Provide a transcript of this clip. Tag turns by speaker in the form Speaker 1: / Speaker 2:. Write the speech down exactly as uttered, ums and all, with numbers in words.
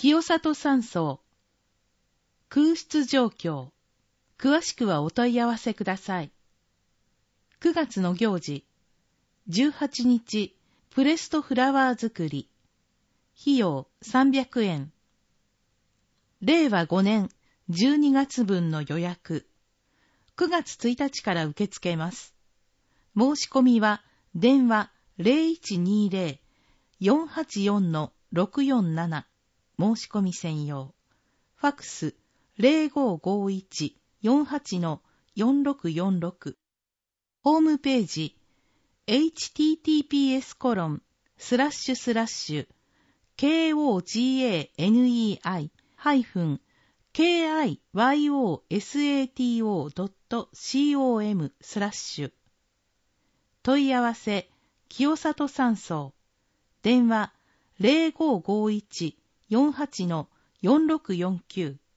Speaker 1: 清里山荘空室状況。詳しくはお問い合わせください。くがつの行事、じゅうはちにちプレストフラワー作り。費用さんびゃくえん。れいわごねんじゅうにがつぶんの予約。くがつついたちから受け付けます。申し込みは電話 ゼロいちにーゼロ よんはちよん ろくよんなな 申し込み専用。ファクス ゼロごごいち よんはち よんろくよんろく。ホームページ エイチティーティーピーエスコロンスラッシュスラッシュ ケーオージーエーエヌイーアイ ハイフン ケーアイワイオーエスエーティーオー ドット シーオーエム スラッシュ。問い合わせ清里山荘。電話 ゼロごごいち よんはち よんろくよんきゅう。